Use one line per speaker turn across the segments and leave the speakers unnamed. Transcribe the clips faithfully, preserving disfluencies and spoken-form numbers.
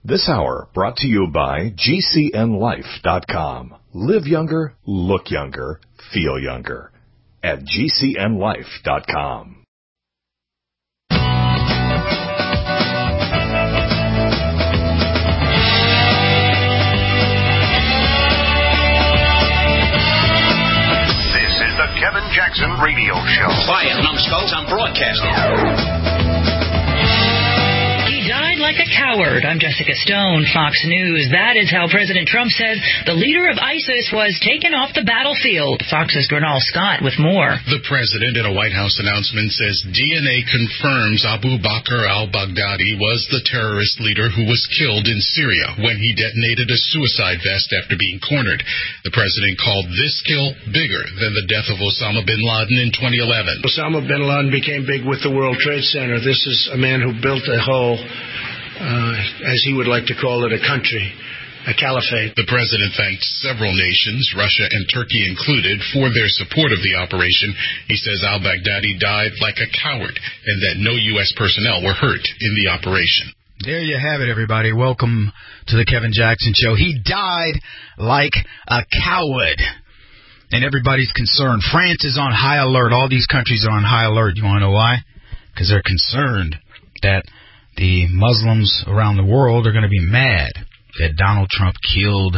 This hour brought to you by G C N life dot com. Live younger, look younger, feel younger at G C N life dot com.
This is the Kevin Jackson Radio Show.
Quiet, numbskulls, I'm broadcasting.
Like a coward. I'm Jessica Stone, Fox News. That is how President Trump said the leader of ISIS was taken off the battlefield. Fox's Gernal Scott with more.
The president in a White House announcement says D N A confirms Abu Bakr al-Baghdadi was the terrorist leader who was killed in Syria when he detonated a suicide vest after being cornered. The president called this kill bigger than the death of Osama bin Laden in twenty eleven.
Osama bin Laden became big with the World Trade Center. This is a man who built a whole Uh, as he would like to call it, a country, a caliphate.
The president thanked several nations, Russia and Turkey included, for their support of the operation. He says al-Baghdadi died like a coward and that no U S personnel were hurt in the operation.
There you have it, everybody. Welcome to the Kevin Jackson Show. He died like a coward. And everybody's concerned. France is on high alert. All these countries are on high alert. You want to know why? Because they're concerned that the Muslims around the world are going to be mad that Donald Trump killed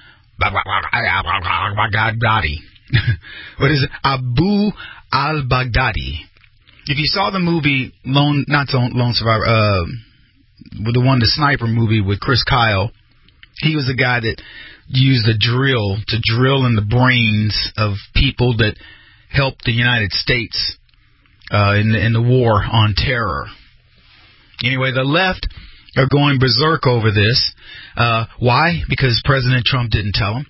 Baghdadi. What is it? Abu al-Baghdadi. If you saw the movie Lone, not Lone Survivor, uh, the one, the sniper movie with Chris Kyle, he was the guy that used a drill to drill in the brains of people that helped the United States uh, in the, in the war on terror. Anyway, the left are going berserk over this. Uh, why? Because President Trump didn't tell them.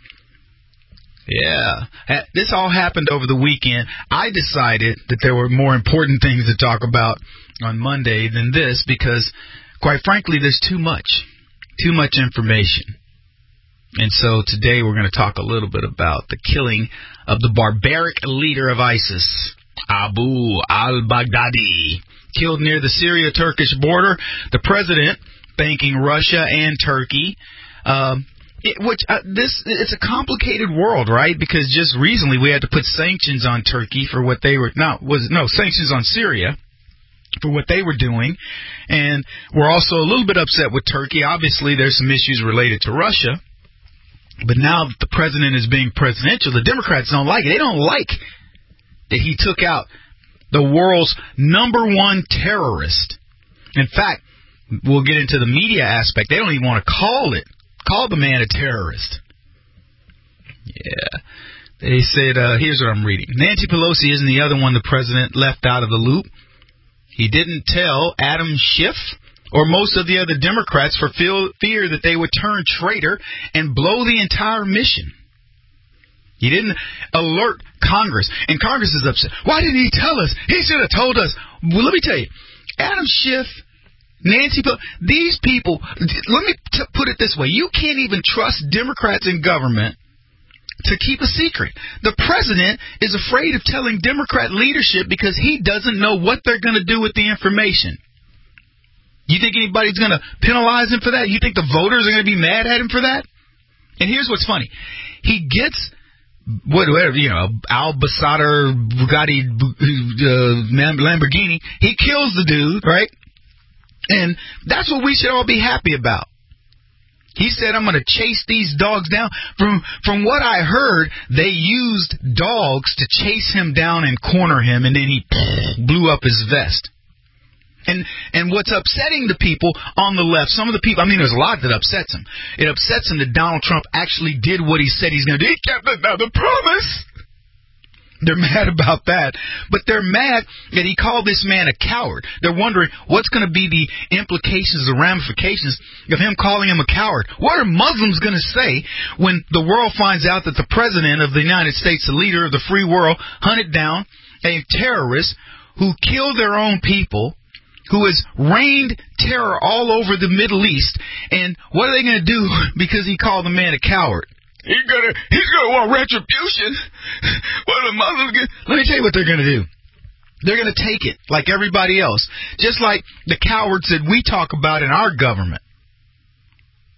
Yeah. This all happened over the weekend. I decided that there were more important things to talk about on Monday than this because, quite frankly, there's too much. Too much information. And so today we're going to talk a little bit about the killing of the barbaric leader of ISIS, Abu al-Baghdadi. Killed near the Syria-Turkish border. The president thanking Russia and Turkey. Um, it, which uh, this it's a complicated world, right? Because just recently we had to put sanctions on Turkey for what they were not was no sanctions on Syria for what they were doing, and we're also a little bit upset with Turkey. Obviously, there's some issues related to Russia, but now that the president is being presidential, the Democrats don't like it. They don't like that he took out the world's number one terrorist. In fact, we'll get into the media aspect. They don't even want to call it, call the man a terrorist. Yeah. They said, uh, here's what I'm reading. Nancy Pelosi isn't the other one the president left out of the loop. He didn't tell Adam Schiff or most of the other Democrats for fear that they would turn traitor and blow the entire mission. He didn't alert Congress, and Congress is upset. Why didn't he tell us? He should have told us. Well, let me tell you, Adam Schiff, Nancy Pelosi, these people, let me t- put it this way. You can't even trust Democrats in government to keep a secret. The president is afraid of telling Democrat leadership because he doesn't know what they're going to do with the information. You think anybody's going to penalize him for that? You think the voters are going to be mad at him for that? And here's what's funny. He gets... What, whatever, you know, Al-Basadr Bugatti uh, Lamborghini, he kills the dude, right? And that's what we should all be happy about. He said, I'm going to chase these dogs down. From from what I heard, they used dogs to chase him down and corner him, and then he blew up his vest. And and what's upsetting the people on the left, some of the people, I mean, there's a lot that upsets him. It upsets him that Donald Trump actually did what he said he's going to do. He kept another promise. They're mad about that. But they're mad that he called this man a coward. They're wondering what's going to be the implications, the ramifications of him calling him a coward. What are Muslims going to say when the world finds out that the president of the United States, the leader of the free world, hunted down a terrorist who killed their own people, who has rained terror all over the Middle East, and what are they going to do because he called the man a coward? He's gonna, he's gonna want retribution. What are the Muslims gonna, let me tell you what they're going to do. They're going to take it like everybody else, just like the cowards that we talk about in our government.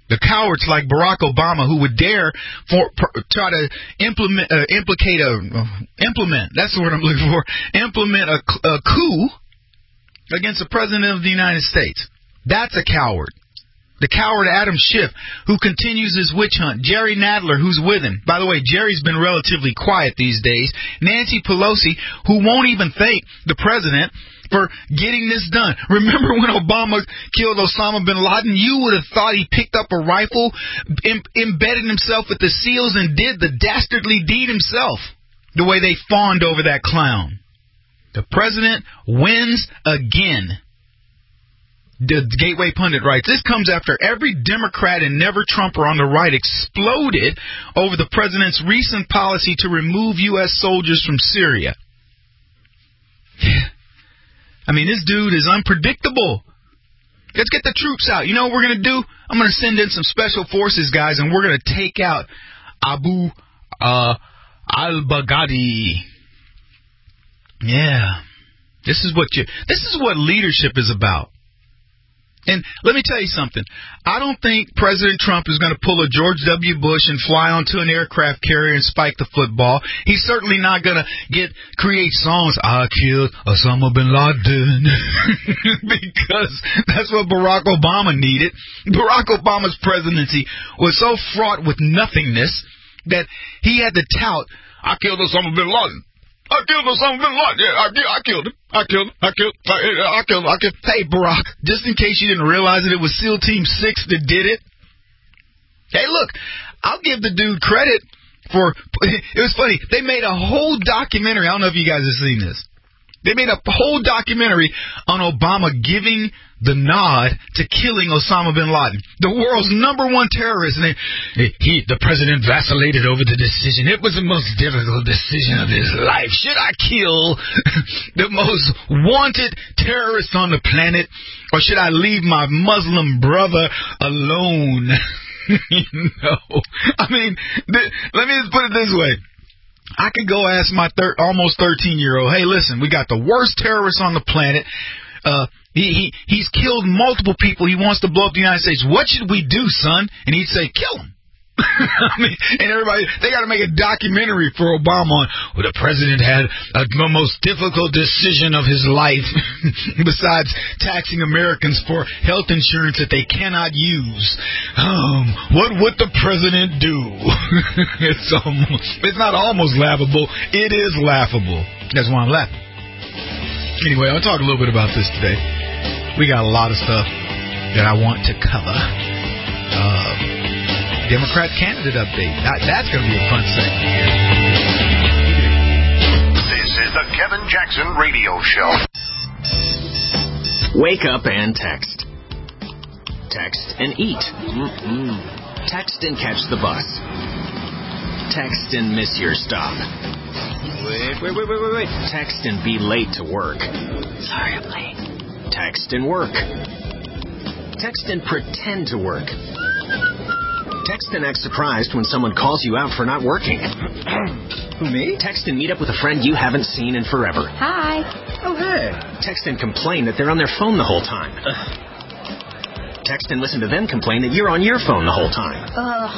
The cowards like Barack Obama who would dare for, pr- try to implement, uh, implicate a, uh, implement, that's the word I'm looking for, implement a, a coup against the President of the United States. That's a coward. The coward Adam Schiff, who continues his witch hunt. Jerry Nadler, who's with him. By the way, Jerry's been relatively quiet these days. Nancy Pelosi, who won't even thank the president for getting this done. Remember when Obama killed Osama bin Laden? You would have thought he picked up a rifle, em- embedded himself with the SEALs, and did the dastardly deed himself. The way they fawned over that clown. The president wins again. The Gateway Pundit writes, this comes after every Democrat and never-Trumper on the right exploded over the president's recent policy to remove U S soldiers from Syria. I mean, this dude is unpredictable. Let's get the troops out. You know what we're going to do? I'm going to send in some special forces guys, and we're going to take out Abu uh, al-Baghdadi. Yeah. This is what you, this is what leadership is about. And let me tell you something. I don't think President Trump is going to pull a George W. Bush and fly onto an aircraft carrier and spike the football. He's certainly not going to get create songs, I killed Osama bin Laden, because that's what Barack Obama needed. Barack Obama's presidency was so fraught with nothingness that he had to tout, I killed Osama bin Laden. I killed Osama bin Laden. Yeah, I, I killed him. I killed him. I killed him. I, I killed him. I killed him. Hey, Barack, just in case you didn't realize it, it was SEAL Team six that did it. Hey, look, I'll give the dude credit for, it was funny, they made a whole documentary. I don't know if you guys have seen this. They made a whole documentary on Obama giving the nod to killing Osama bin Laden, the world's number one terrorist. And they, he, the president vacillated over the decision. It was the most difficult decision of his life. Should I kill the most wanted terrorist on the planet, or should I leave my Muslim brother alone? You know, I mean, th- let me just put it this way. I could go ask my thir- almost thirteen-year-old, hey, listen, we got the worst terrorist on the planet. Uh, he, he he's killed multiple people. He wants to blow up the United States. What should we do, son? And he'd say, kill him. I mean, and everybody, they got to make a documentary for Obama on, well, the president had a, the most difficult decision of his life besides taxing Americans for health insurance that they cannot use. Um, what would the president do? It's almost, it's not almost laughable. It is laughable. That's why I'm laughing. Anyway, I'll talk a little bit about this today. We got a lot of stuff that I want to cover. Um, Democrat candidate update. That, that's going to be a fun segment here.
This is the Kevin Jackson Radio Show.
Wake up and text. Text and eat. Mm-mm. Text and catch the bus. Text and miss your stop. Wait, wait, wait, wait, wait, wait. Text and be late to work. Sorry, I'm late. Text and work. Text and pretend to work. Text and act surprised when someone calls you out for not working. Who, me? Text and meet up with a friend you haven't seen in forever.
Hi.
Oh, hey. Text and complain that they're on their phone the whole time. Ugh. Text and listen to them complain that you're on your phone the whole time.
Ugh.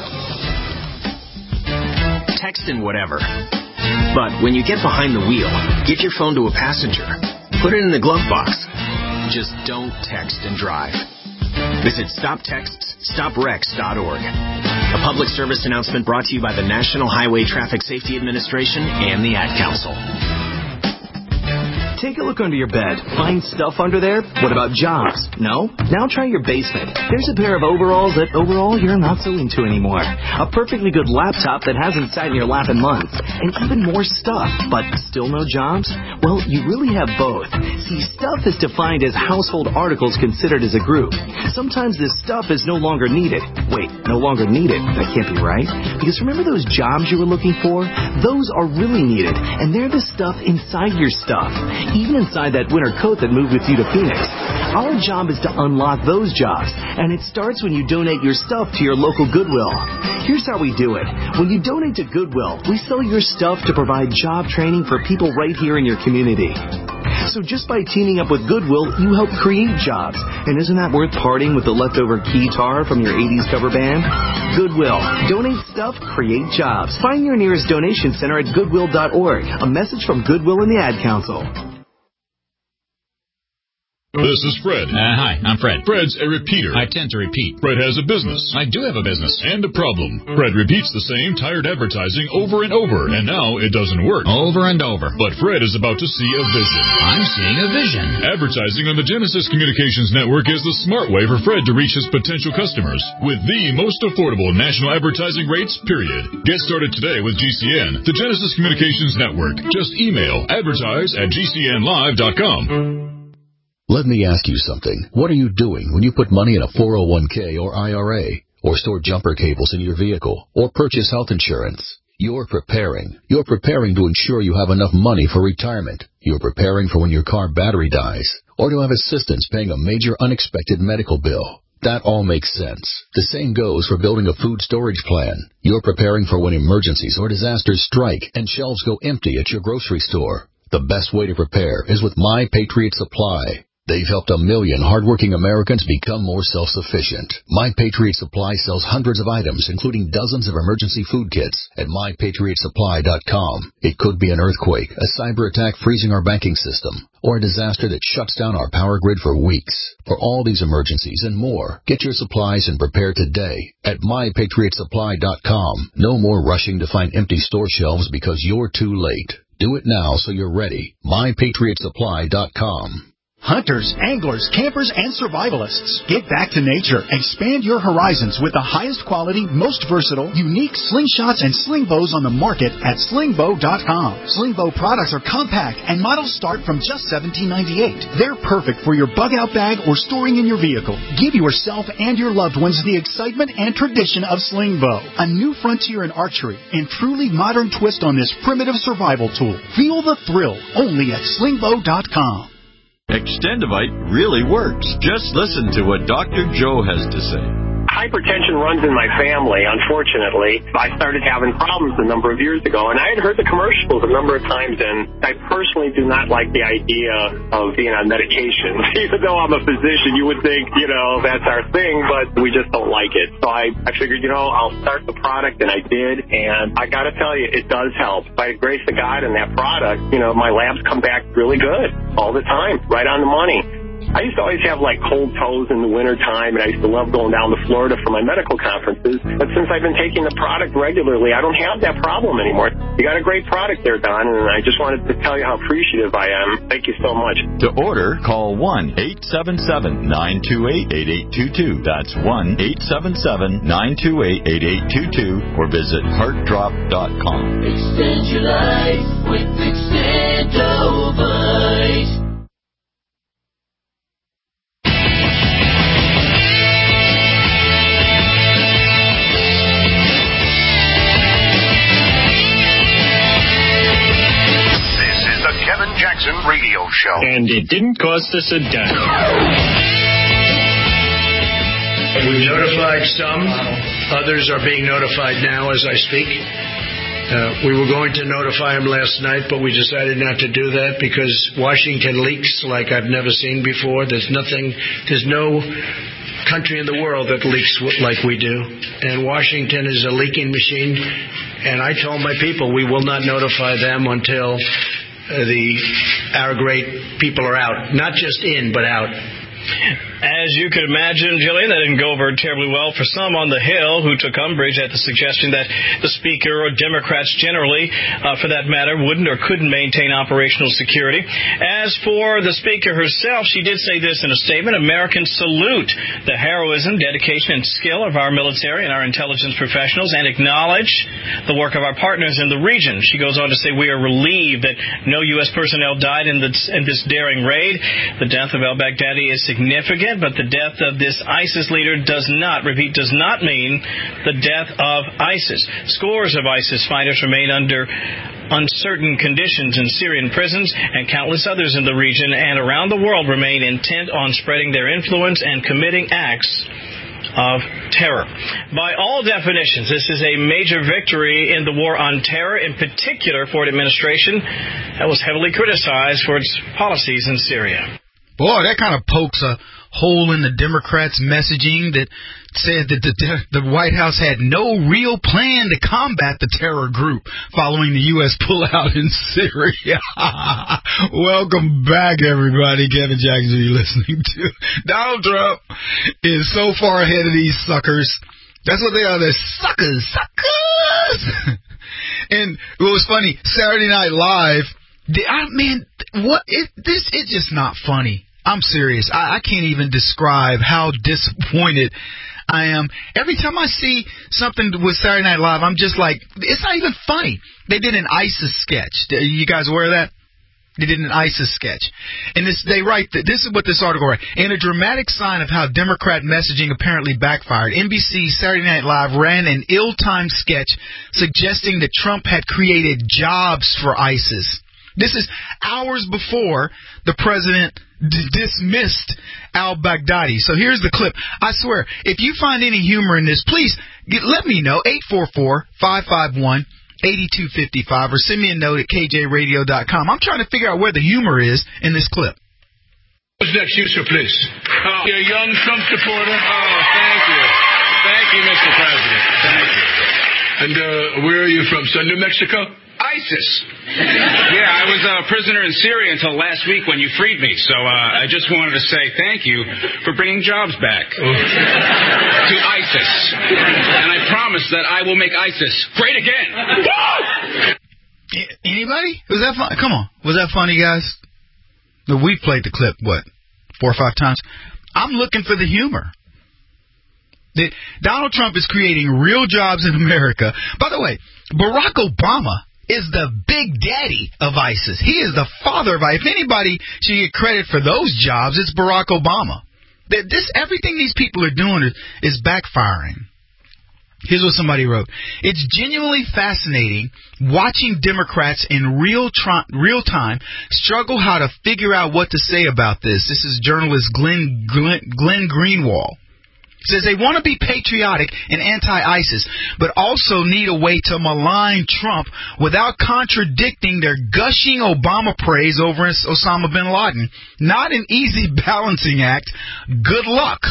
Text and whatever. But when you get behind the wheel, give your phone to a passenger. Put it in the glove box. Just don't text and drive. Visit stop texts stop wrecks dot org. A public service announcement brought to you by the National Highway Traffic Safety Administration and the Ad Council.
Take a look under your bed. Find stuff under there? What about jobs? No? Now try your basement. There's a pair of overalls that overall you're not so into anymore. A perfectly good laptop that hasn't sat in your lap in months. And even more stuff, but still no jobs? Well, you really have both. See, stuff is defined as household articles considered as a group. Sometimes this stuff is no longer needed. Wait, no longer needed? That can't be right. Because remember those jobs you were looking for? Those are really needed. And they're the stuff inside your stuff. Even inside that winter coat that moved with you to Phoenix. Our job is to unlock those jobs, and it starts when you donate your stuff to your local Goodwill. Here's how we do it. When you donate to Goodwill, we sell your stuff to provide job training for people right here in your community. So just by teaming up with Goodwill, you help create jobs. And isn't that worth parting with the leftover guitar from your eighties cover band? Goodwill. Donate stuff, create jobs. Find your nearest donation center at goodwill dot org. A message from Goodwill and the Ad Council.
This is Fred.
Uh, hi, I'm Fred.
Fred's a repeater.
I tend to repeat.
Fred has a business.
I do have a business.
And a problem. Fred repeats the same tired advertising over and over, and now it doesn't work.
Over and over.
But Fred is about to see a vision.
I'm seeing a vision.
Advertising on the Genesis Communications Network is the smart way for Fred to reach his potential customers with the most affordable national advertising rates, period. Get started today with G C N, the Genesis Communications Network. Just email advertise at g c n live dot com.
Let me ask you something. What are you doing when you put money in a four oh one k or I R A, or store jumper cables in your vehicle, or purchase health insurance? You're preparing. You're preparing to ensure you have enough money for retirement. You're preparing for when your car battery dies, or to have assistance paying a major unexpected medical bill. That all makes sense. The same goes for building a food storage plan. You're preparing for when emergencies or disasters strike and shelves go empty at your grocery store. The best way to prepare is with My Patriot Supply. They've helped a million hardworking Americans become more self-sufficient. My Patriot Supply sells hundreds of items, including dozens of emergency food kits at my patriot supply dot com. It could be an earthquake, a cyber attack freezing our banking system, or a disaster that shuts down our power grid for weeks. For all these emergencies and more, get your supplies and prepare today at my patriot supply dot com. No more rushing to find empty store shelves because you're too late. Do it now so you're ready. my patriot supply dot com.
Hunters, anglers, campers, and survivalists. Get back to nature. Expand your horizons with the highest quality, most versatile, unique slingshots and sling bows on the market at sling bow dot com. Sling bow products are compact and models start from just seventeen ninety-eight. They're perfect for your bug out bag or storing in your vehicle. Give yourself and your loved ones the excitement and tradition of sling bow. A new frontier in archery and truly modern twist on this primitive survival tool. Feel the thrill only at sling bow dot com.
Extendivite really works. Just listen to what Doctor Joe has to say.
Hypertension runs in my family, unfortunately. I started having problems a number of years ago, and I had heard the commercials a number of times, and I personally do not like the idea of being on medication. Even though I'm a physician, you would think, you know, that's our thing, but we just don't like it. So I, I figured, you know, I'll start the product, and I did, and I got to tell you, it does help. By the grace of God and that product, you know, my labs come back really good all the time, right on the money. I used to always have, like, cold toes in the wintertime, and I used to love going down to Florida for my medical conferences. But since I've been taking the product regularly, I don't have that problem anymore. You got a great product there, Don, and I just wanted to tell you how appreciative I am. Thank you so much.
To order, call one eight seven seven, nine two eight, eight eight two two. That's one eight seven seven, nine two eight, eight eight two two, or visit heart drop dot com.
Extend your life with Extendovite.
Kevin Jackson Radio Show.
And it didn't cost us a dime. We've notified some. Others are being notified now as I speak. Uh, we were going to notify them last night, but we decided not to do that because Washington leaks like I've never seen before. There's nothing, there's no country in the world that leaks like we do. And Washington is a leaking machine. And I told my people we will not notify them until Uh, the our great people are out, not just in, but out.
As you could imagine, Jillian, that didn't go over terribly well for some on the Hill who took umbrage at the suggestion that the Speaker or Democrats generally, uh, for that matter, wouldn't or couldn't maintain operational security. As for the Speaker herself, she did say this in a statement: Americans salute the heroism, dedication, and skill of our military and our intelligence professionals and acknowledge the work of our partners in the region. She goes on to say, we are relieved that no U S personnel died in this, in this daring raid. The death of al-Baghdadi is significant, but the death of this ISIS leader does not, repeat, does not mean the death of ISIS. Scores of ISIS fighters remain under uncertain conditions in Syrian prisons, and countless others in the region and around the world remain intent on spreading their influence and committing acts of terror. By all definitions, this is a major victory in the war on terror, in particular for an administration that was heavily criticized for its policies in Syria.
Boy, that kind of pokes a hole in the Democrats' messaging that said that the, the White House had no real plan to combat the terror group following the U S pullout in Syria. Welcome back, everybody. Kevin Jackson, you're listening to. Donald Trump is so far ahead of these suckers. That's what they are. They're suckers. Suckers! And what was funny, Saturday Night Live, the, I, man, what? It, this it's just not funny. I'm serious. I, I can't even describe how disappointed I am. Every time I see something with Saturday Night Live, I'm just like, it's not even funny. They did an ISIS sketch. You guys aware of that? They did an ISIS sketch. And this, they write, that, this is what this article writes. In a dramatic sign of how Democrat messaging apparently backfired, N B C's Saturday Night Live ran an ill-timed sketch suggesting that Trump had created jobs for ISIS. This is hours before the president d- dismissed al-Baghdadi. So here's the clip. I swear, if you find any humor in this, please get, let me know. eight four four, five five one, eight two five five or send me a note at k j radio dot com. I'm trying to figure out where the humor is in this clip.
Who's next? You, sir, please. Oh. You're a young Trump supporter. Oh, thank you. Thank you, Mister President. Thank you. And uh, where are you from, son? New Mexico?
ISIS. Yeah, I was a prisoner in Syria until last week when you freed me. So uh, I just wanted to say thank you for bringing jobs back oh. to ISIS. And I promise that I will make ISIS great again.
Anybody? Was that fun? Come on. Was that funny, guys? We played the clip, what, four or five times? I'm looking for the humor. That Donald Trump is creating real jobs in America. By the way, Barack Obama is the big daddy of ISIS. He is the father of ISIS. If anybody should get credit for those jobs, it's Barack Obama. This, everything these people are doing is, is backfiring. Here's what somebody wrote. It's genuinely fascinating watching Democrats in real, tr- real time struggle how to figure out what to say about this. This is journalist Glenn, Glenn, Glenn Greenwald. Says they want to be patriotic and anti-ISIS, but also need a way to malign Trump without contradicting their gushing Obama praise over Osama bin Laden. Not an easy balancing act. Good luck.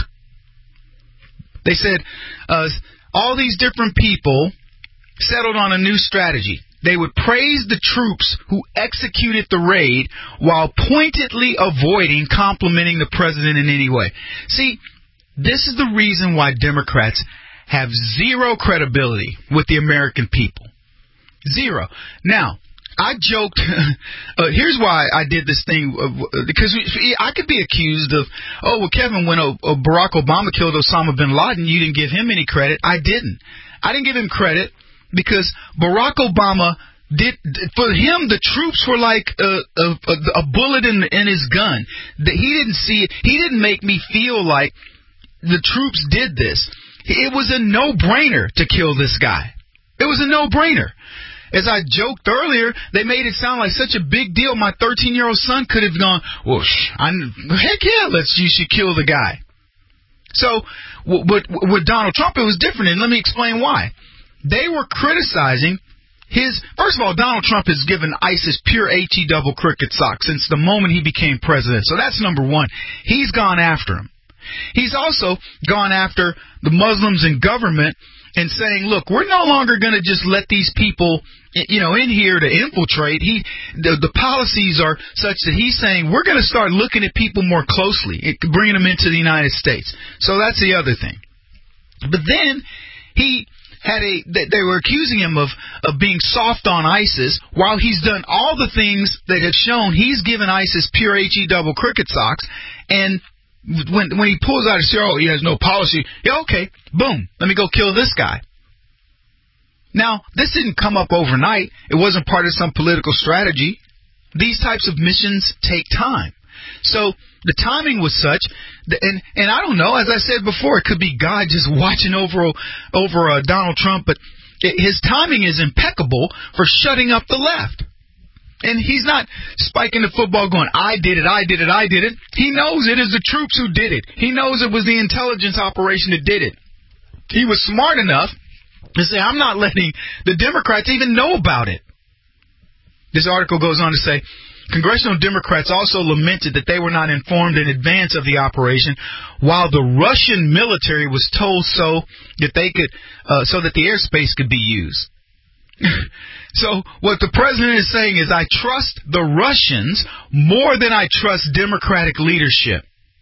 They said uh, all these different people settled on a new strategy. They would praise the troops who executed the raid while pointedly avoiding complimenting the president in any way. See, this is the reason why Democrats have zero credibility with the American people. Zero. Now, I joked, uh, here's why I did this thing, uh, because I could be accused of, oh, well, Kevin, when uh, Barack Obama killed Osama bin Laden, you didn't give him any credit. I didn't. I didn't give him credit because Barack Obama did, for him, the troops were like a, a, a bullet in, in his gun. He didn't see it. He didn't make me feel like the troops did this. It was a no-brainer to kill this guy. It was a no-brainer. As I joked earlier, they made it sound like such a big deal. My thirteen-year-old son could have gone, well, I, heck yeah, let's, you should kill the guy. So, with, with Donald Trump, it was different, and let me explain why. They were criticizing his, first of all, Donald Trump has given ISIS pure H-E double cricket socks since the moment he became president. So that's number one. He's gone after him. He's also gone after the Muslims in government and saying, look, we're no longer going to just let these people, you know, in here to infiltrate. He, the, the policies are such that he's saying we're going to start looking at people more closely, bringing them into the United States. So that's the other thing. But then he had a, they were accusing him of, of being soft on ISIS while he's done all the things that have shown he's given ISIS pure H-E double cricket socks. And When when he pulls out his hair, oh, he has no policy. Yeah, okay, boom, let me go kill this guy. Now, this didn't come up overnight. It wasn't part of some political strategy. These types of missions take time. So the timing was such, that, and and I don't know, as I said before, it could be God just watching over over uh, Donald Trump, but it, his timing is impeccable for shutting up the left. And he's not spiking the football going, I did it, I did it, I did it. He knows it is the troops who did it. He knows it was the intelligence operation that did it. He was smart enough to say, I'm not letting the Democrats even know about it. This article goes on to say, Congressional Democrats also lamented that they were not informed in advance of the operation, while the Russian military was told so that they could, uh, so that the airspace could be used. So what the president is saying is, I trust the Russians more than I trust Democratic leadership.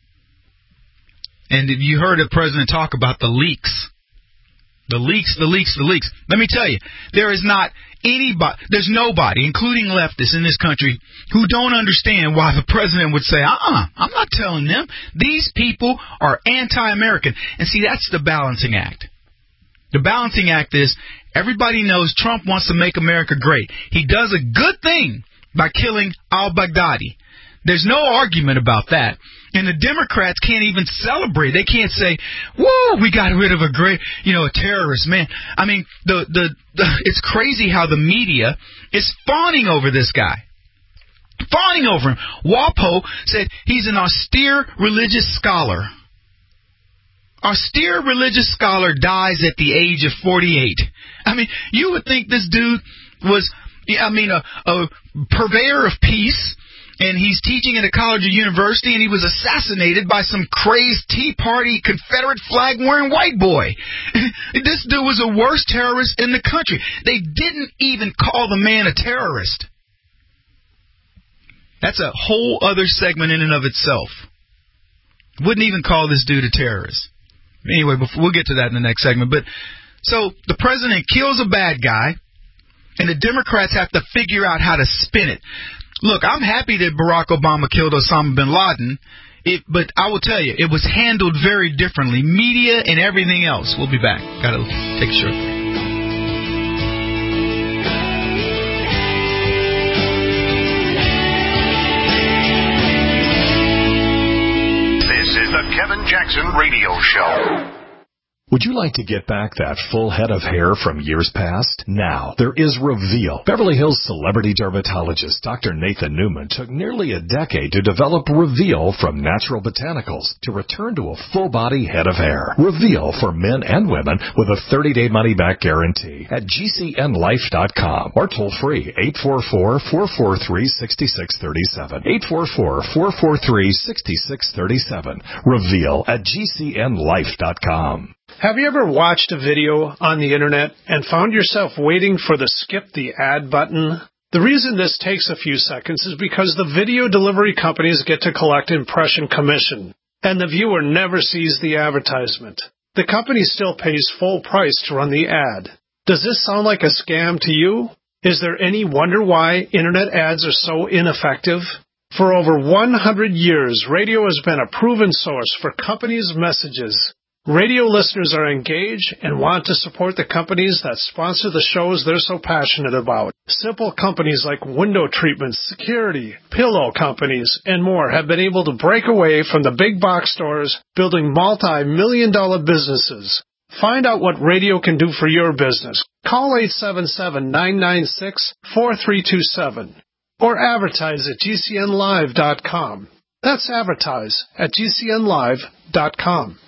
And you heard the president talk about the leaks. The leaks, the leaks, the leaks. Let me tell you, there is not anybody, there's nobody, including leftists in this country, who don't understand why the president would say, uh-uh, I'm not telling them. These people are anti-American. And see, that's the balancing act. The balancing act is, everybody knows Trump wants to make America great. He does a good thing by killing al-Baghdadi. There's no argument about that. And the Democrats can't even celebrate. They can't say, whoa, we got rid of a great, you know, a terrorist, man. I mean, the, the, the it's crazy how the media is fawning over this guy. Fawning over him. WAPO said he's an austere religious scholar. Austere religious scholar dies at the age of forty-eight. I mean, you would think this dude was, I mean, a, a purveyor of peace, and he's teaching at a college or university, and he was assassinated by some crazed Tea Party Confederate flag-wearing white boy. This dude was the worst terrorist in the country. They didn't even call the man a terrorist. That's a whole other segment in and of itself. Wouldn't even call this dude a terrorist. Anyway, before, we'll get to that in the next segment. But so the president kills a bad guy, and the Democrats have to figure out how to spin it. Look, I'm happy that Barack Obama killed Osama bin Laden, it, but I will tell you, it was handled very differently. Media and everything else. We'll be back. Got to take a short break.
The Kevin Jackson Radio Show.
Would you like to get back that full head of hair from years past? Now, there is Reveal. Beverly Hills celebrity dermatologist Doctor Nathan Newman took nearly a decade to develop Reveal from natural botanicals to return to a full-body head of hair. Reveal for men and women with a thirty-day money-back guarantee at G C N life dot com or toll-free eight four four, four four three, six six three seven. eight four four, four four three, six six three seven. Reveal at G C N life dot com.
Have you ever watched a video on the internet and found yourself waiting for the skip the ad button? The reason this takes a few seconds is because the video delivery companies get to collect impression commission, and the viewer never sees the advertisement. The company still pays full price to run the ad. Does this sound like a scam to you? Is there any wonder why internet ads are so ineffective? For over one hundred years, radio has been a proven source for companies' messages. Radio listeners are engaged and want to support the companies that sponsor the shows they're so passionate about. Simple companies like window treatments, security, pillow companies, and more have been able to break away from the big box stores, building multi-million dollar businesses. Find out what radio can do for your business. Call eight seven seven, nine nine six, four three two seven or advertise at G C N live dot com. That's advertise at G C N live dot com.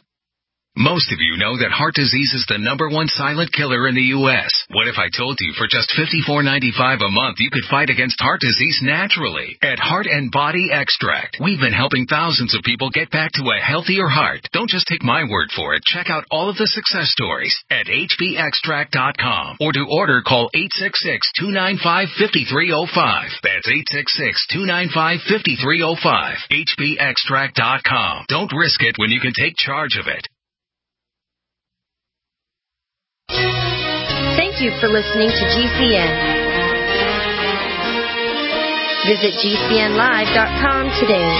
Most of you know that heart disease is the number one silent killer in the U S What if I told you for just fifty-four ninety-five a month you could fight against heart disease naturally? At Heart and Body Extract, we've been helping thousands of people get back to a healthier heart. Don't just take my word for it. Check out all of the success stories at H B extract dot com. Or to order, call eight six six, two nine five, five three zero five. That's eight six six, two nine five, five three zero five. H B extract dot com. Don't risk it when you can take charge of it.
Thank you for listening to G C N. Visit G C N live dot com today.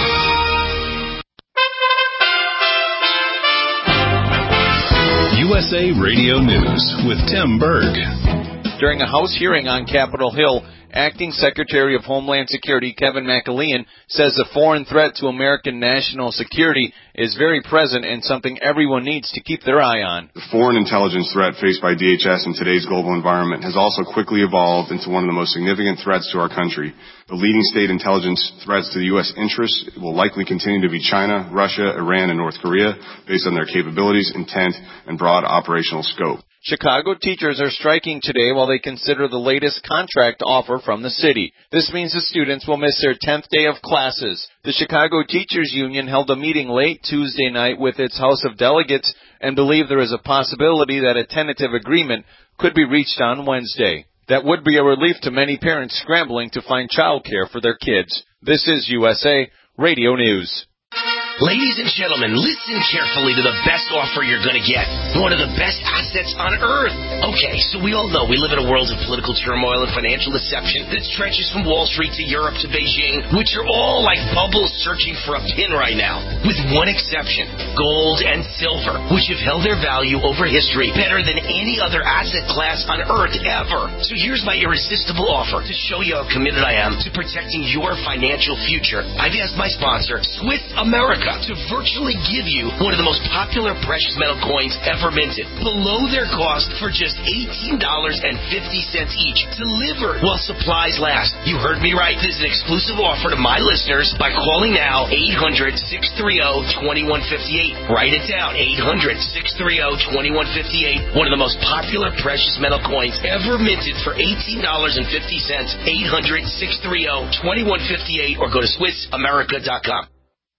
U S A Radio News with Tim Berg.
During a House hearing on Capitol Hill, Acting Secretary of Homeland Security Kevin McAlean says a foreign threat to American national security is very present and something everyone needs to keep their eye on.
The foreign intelligence threat faced by D H S in today's global environment has also quickly evolved into one of the most significant threats to our country. The leading state intelligence threats to the U S interests will likely continue to be China, Russia, Iran, and North Korea, based on their capabilities, intent, and broad operational scope.
Chicago teachers are striking today while they consider the latest contract offer from the city. This means the students will miss their tenth day of classes. The Chicago Teachers Union held a meeting late Tuesday night with its House of Delegates and believe there is a possibility that a tentative agreement could be reached on Wednesday. That would be a relief to many parents scrambling to find childcare for their kids. This is U S A Radio News.
Ladies and gentlemen, listen carefully to the best offer you're going to get. One of the best assets on earth. Okay, so we all know we live in a world of political turmoil and financial deception that stretches from Wall Street to Europe to Beijing, which are all like bubbles searching for a pin right now. With one exception, gold and silver, which have held their value over history better than any other asset class on earth ever. So here's my irresistible offer to show you how committed I am to protecting your financial future. I've asked my sponsor, Swiss America, to virtually give you one of the most popular precious metal coins ever minted, below their cost for just eighteen dollars and fifty cents each, delivered while supplies last. You heard me right. This is an exclusive offer to my listeners by calling now eight hundred, six three zero, two one five eight. Write it down, eight hundred, six three zero, two one five eight. One of the most popular precious metal coins ever minted for eighteen dollars and fifty cents. eight hundred, six three zero, two one five eight or go to Swiss America dot com.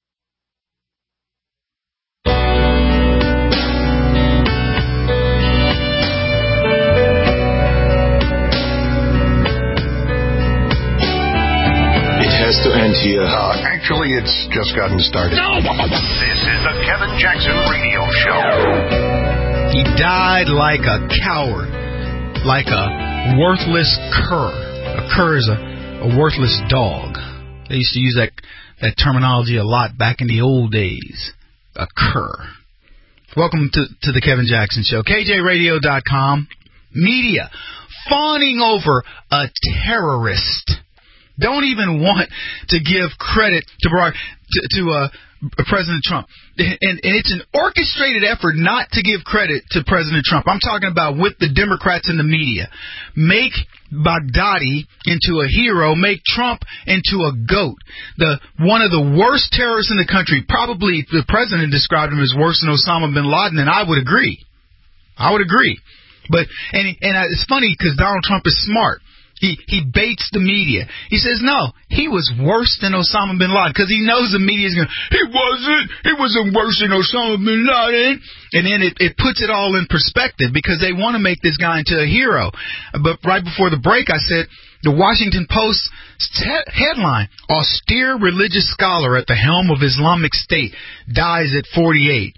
Has to end here.
Uh, actually, it's just gotten started. No! This is the Kevin Jackson Radio Show.
He died like a coward, like a worthless cur. A cur is a, a worthless dog. They used to use that, that terminology a lot back in the old days. A cur. Welcome to, to the Kevin Jackson Show. K J radio dot com. Media fawning over a terrorist. Don't even want to give credit to Barack, to, to uh, President Trump. And, and it's an orchestrated effort not to give credit to President Trump. I'm talking about with the Democrats and the media. Make Baghdadi into a hero. Make Trump into a goat. The one of the worst terrorists in the country. Probably the president described him as worse than Osama bin Laden, and I would agree. I would agree. But and and it's funny because Donald Trump is smart. He he baits the media. He says, no, he was worse than Osama bin Laden because he knows the media is going to, he wasn't, he wasn't worse than Osama bin Laden. And then it, it puts it all in perspective because they want to make this guy into a hero. But right before the break, I said, the Washington Post he- headline, austere religious scholar at the helm of Islamic State dies at forty-eight.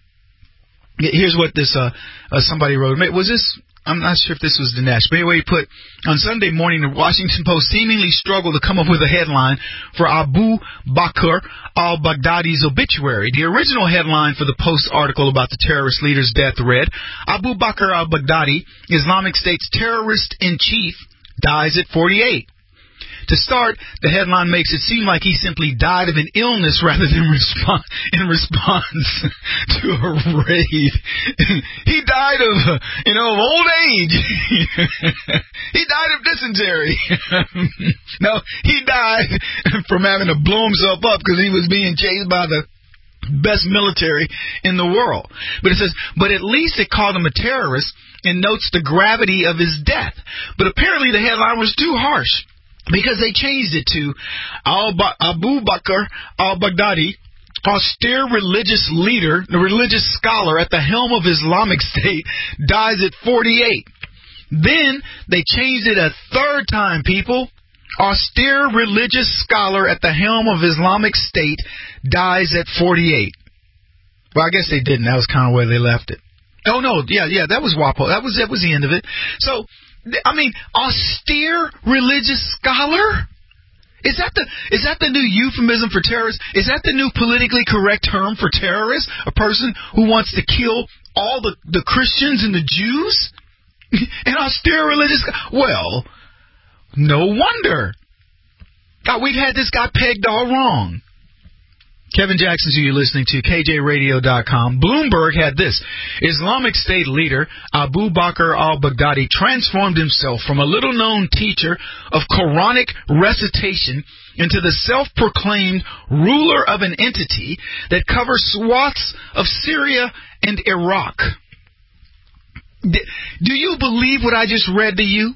Here's what this, uh, uh somebody wrote. Was this... I'm not sure if this was Dinesh, but anyway, he put, on Sunday morning, the Washington Post seemingly struggled to come up with a headline for Abu Bakr al-Baghdadi's obituary. The original headline for the Post article about the terrorist leader's death read, Abu Bakr al-Baghdadi, Islamic State's terrorist-in-chief, dies at forty-eight. To start, the headline makes it seem like he simply died of an illness rather than respond, in response to a raid. He died of, you know, of old age. He died of dysentery. No, he died from having to blow himself up because he was being chased by the best military in the world. But it says, but at least it called him a terrorist and notes the gravity of his death. But apparently the headline was too harsh, because they changed it to Abu Bakr al-Baghdadi, austere religious leader, the religious scholar at the helm of Islamic State, dies at forty-eight. Then they changed it a third time, people. Austere religious scholar at the helm of Islamic State dies at forty-eight. Well, I guess they didn't. That was kind of where they left it. Oh, no. Yeah, yeah, that was W A P O. That was, that was the end of it. So, I mean, austere religious scholar? Is that the is that the new euphemism for terrorists? Is that the new politically correct term for terrorist? A person who wants to kill all the, the Christians and the Jews? An austere religious... Well, no wonder. God, we've had this guy pegged all wrong. Kevin Jackson, who you're listening to, K J radio dot com. Bloomberg had this. Islamic State leader Abu Bakr al-Baghdadi transformed himself from a little-known teacher of Quranic recitation into the self-proclaimed ruler of an entity that covers swaths of Syria and Iraq. D- do you believe what I just read to you?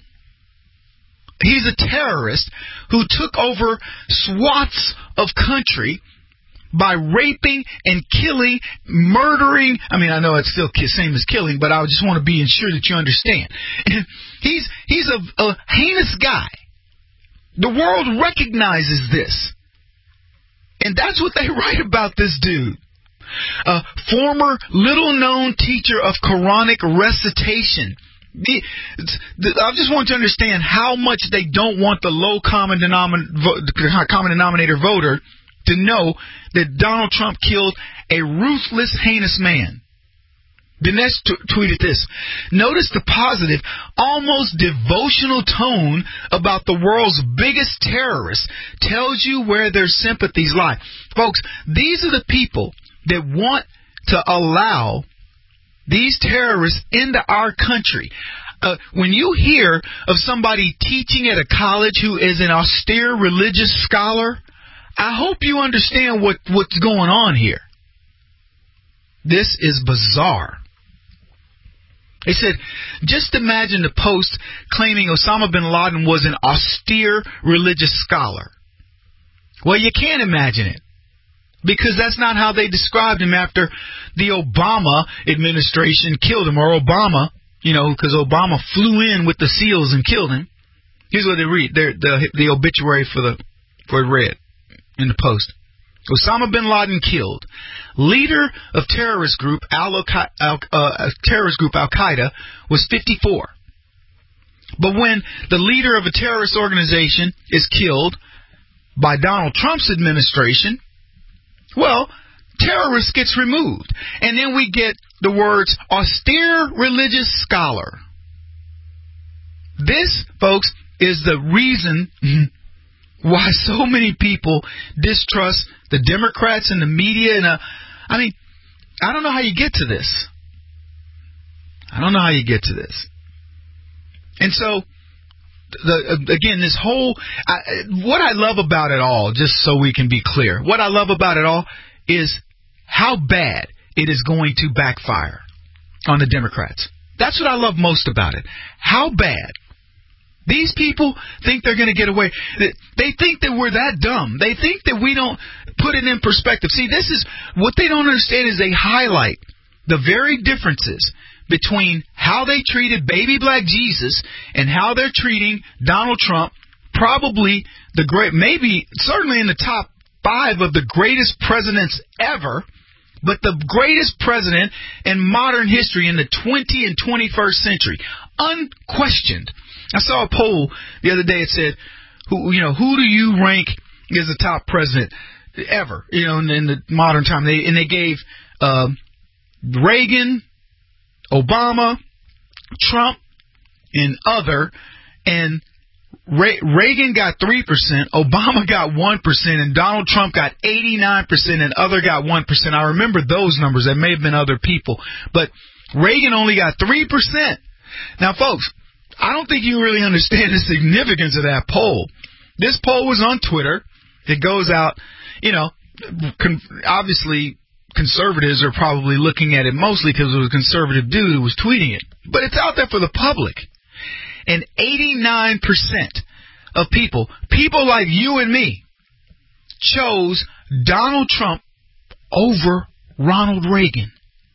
He's a terrorist who took over swaths of country by raping and killing, murdering. I mean, I know it's still the same as killing, but I just want to be sure that you understand. And he's he's a, a heinous guy. The world recognizes this. And that's what they write about this dude. A former little-known teacher of Quranic recitation. The, the, I just want to understand how much they don't want the low common, denomin, common denominator voter to know that Donald Trump killed a ruthless, heinous man. Dinesh t- tweeted this. Notice the positive, almost devotional tone about the world's biggest terrorist tells you where their sympathies lie. Folks, these are the people that want to allow these terrorists into our country. Uh, when you hear of somebody teaching at a college who is an austere religious scholar, I hope you understand what, what's going on here. This is bizarre. They said, just imagine the Post claiming Osama bin Laden was an austere religious scholar. Well, you can't imagine it, because that's not how they described him after the Obama administration killed him, or Obama, you know, because Obama flew in with the SEALs and killed him. Here's what they read, the, the, the obituary for the for it read in the Post. Osama bin Laden killed. Leader of terrorist group Al uh, terrorist group Al Qaeda was fifty-four. But when the leader of a terrorist organization is killed by Donald Trump's administration, well, terrorist gets removed, and then we get the words austere religious scholar. This, folks, is the reason why so many people distrust the Democrats and the media. And uh, I mean, I don't know how you get to this. I don't know how you get to this. And so, the, again, this whole, I, what I love about it all, just so we can be clear, what I love about it all is how bad it is going to backfire on the Democrats. That's what I love most about it. How bad. These people think they're going to get away. They think that we're that dumb. They think that we don't put it in perspective. See, this is what they don't understand is they highlight the very differences between how they treated baby black Jesus and how they're treating Donald Trump, probably the great, maybe certainly in the top five of the greatest presidents ever, but the greatest president in modern history in the twentieth and twenty-first century, unquestioned. I saw a poll the other day. It said, "Who you know? Who do you rank as the top president ever? You know, in, in the modern time?" They and they gave uh, Reagan, Obama, Trump, and other. And Re- Reagan got three percent, Obama got one percent, and Donald Trump got eighty-nine percent, and other got one percent. I remember those numbers. There may have been other people, but Reagan only got three percent. Now, folks, I don't think you really understand the significance of that poll. This poll was on Twitter. It goes out, you know, con- obviously conservatives are probably looking at it mostly because it was a conservative dude who was tweeting it. But it's out there for the public. And eighty-nine percent of people, people like you and me, chose Donald Trump over Ronald Reagan.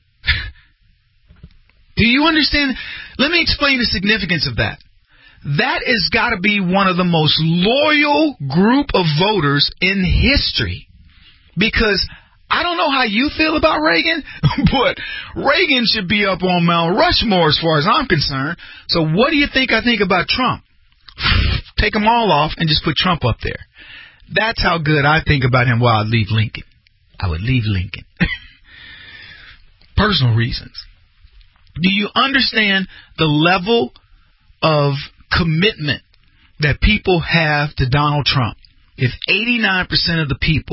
Do you understand? Let me explain the significance of that. That has got to be one of the most loyal group of voters in history. Because I don't know how you feel about Reagan, but Reagan should be up on Mount Rushmore as far as I'm concerned. So what do you think I think about Trump? Take them all off and just put Trump up there. That's how good I think about him. Well, I'd leave Lincoln. I would leave Lincoln. Personal reasons. Do you understand the level of commitment that people have to Donald Trump? If eighty-nine percent of the people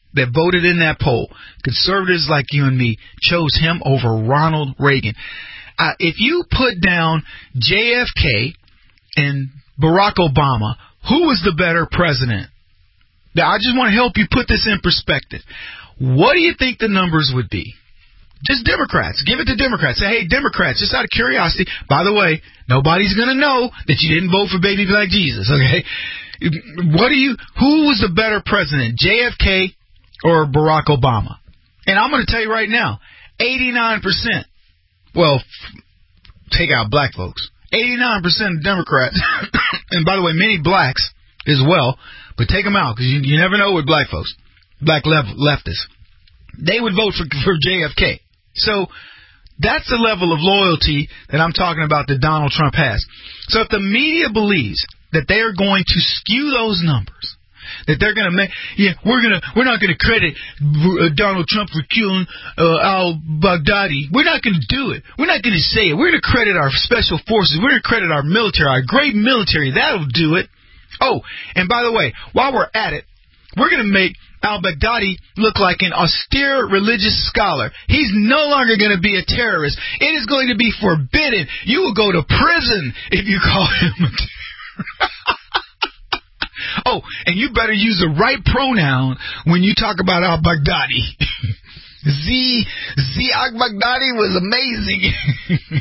that voted in that poll, conservatives like you and me, chose him over Ronald Reagan. Uh, if you put down J F K and Barack Obama, who was the better president? Now, I just want to help you put this in perspective. What do you think the numbers would be? Just Democrats. Give it to Democrats. Say, hey, Democrats, just out of curiosity, by the way, nobody's going to know that you didn't vote for baby black Jesus, okay? What do you, who was the better president, J F K or Barack Obama? And I'm going to tell you right now, eighty-nine percent, well, take out black folks, eighty-nine percent of Democrats, and by the way, many blacks as well, but take them out, because you, you never know with black folks, black left, leftists. They would vote for, for J F K. So that's the level of loyalty that I'm talking about that Donald Trump has. So if the media believes that they are going to skew those numbers, that they're going to make, yeah, we're gonna, we're not going to credit Donald Trump for killing uh, al-Baghdadi. We're not going to do it. We're not going to say it. We're going to credit our special forces. We're going to credit our military, our great military. That'll do it. Oh, and by the way, while we're at it, we're going to make al-Baghdadi look like an austere religious scholar. He's no longer going to be a terrorist. It is going to be forbidden. You will go to prison if you call him a terrorist. Oh, and you better use the right pronoun when you talk about al-Baghdadi. Z, Z al-Baghdadi was amazing.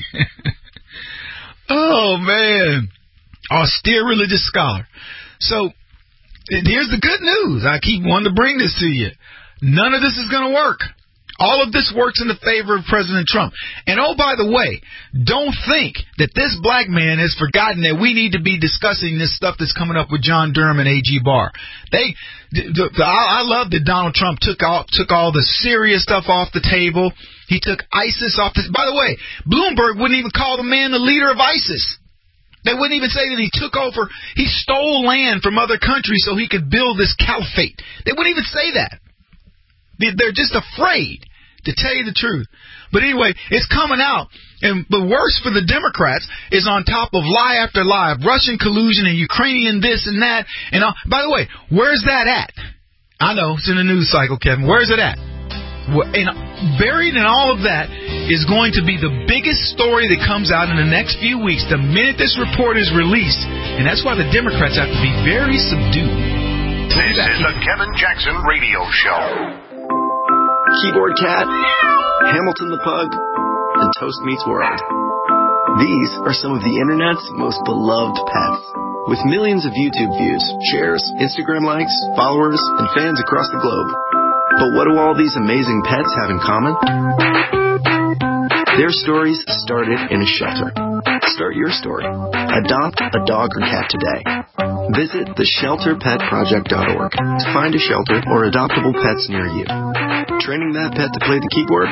Oh, man. Austere religious scholar. So, here's the good news. I keep wanting to bring this to you. None of this is going to work. All of this works in the favor of President Trump. And oh, by the way, don't think that this black man has forgotten that we need to be discussing this stuff that's coming up with John Durham and A G Barr. They, the, the, I, I love that Donald Trump took all, took all the serious stuff off the table. He took ISIS off the. By the way, Bloomberg wouldn't even call the man the leader of ISIS. They wouldn't even say that he took over, he stole land from other countries so he could build this caliphate. They wouldn't even say that. They're just afraid to tell you the truth. But anyway, it's coming out. And the worst for the Democrats is on top of lie after lie, Russian collusion and Ukrainian this and that. And all. By the way, where's that at? I know, it's in the news cycle, Kevin. Where's it at? And buried in all of that is going to be the biggest story that comes out in the next few weeks, the minute this report is released. And that's why the Democrats have to be very subdued.
This is the Kevin Jackson Radio Show.
Keyboard Cat, Hamilton the Pug, and Toast Meets World. These are some of the internet's most beloved pets. With millions of YouTube views, shares, Instagram likes, followers, and fans across the globe. But what do all these amazing pets have in common? Their stories started in a shelter. Start your story. Adopt a dog or cat today. Visit the shelter pet project dot org to find a shelter or adoptable pets near you. Training that pet to play the keyboard?